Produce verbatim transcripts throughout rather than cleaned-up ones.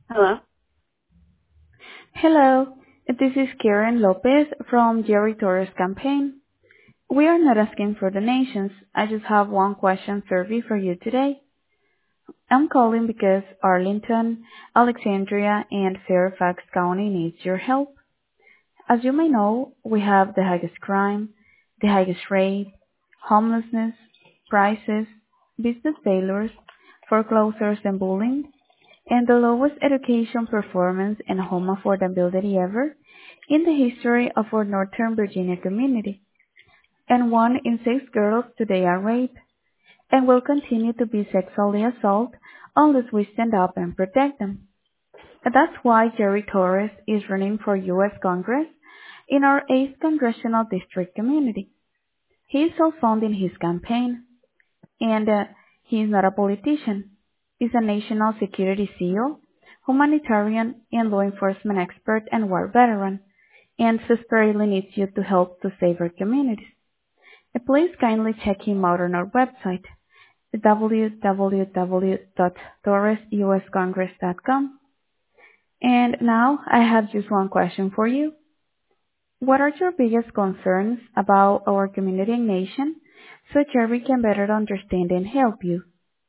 Hello? Hello, this is Karen Lopez from Jerry Torres campaign. We are not asking for donations. I just have one question survey for you today. I'm calling because Arlington, Alexandria, and Fairfax County needs your help. As you may know, we have the highest crime, the highest rate, homelessness, prices, business failures, foreclosures and bullying, and the lowest education performance and home affordability ever in the history of our Northern Virginia community. And one in six girls today are raped and will continue to be sexually assaulted unless we stand up and protect them. And that's why Jerry Torres is running for U S Congress in our eighth Congressional District community. He is self-funding his campaign, and uh, he is not a politician. He's a national security SEAL, humanitarian and law enforcement expert and war veteran, and desperately needs you to help to save our communities. Uh, Please kindly check him out on our website, w w w dot torres u s congress dot com. And now I have just one question for you. What are your biggest concerns about our community and nation so Jerry can better understand and help you?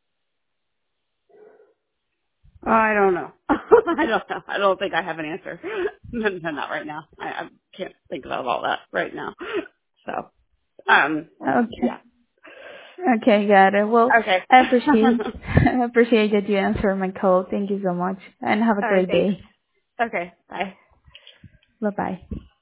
Oh, I don't know. I don't know. I don't think I have an answer. No, no, not right now. I, I can't think about all that right now. So, um, Okay. yeah. Okay, got it. Well, Okay. I appreciate I appreciate that you answered my call. Thank you so much, and have a All right, great thanks. day. Okay, bye. Bye bye.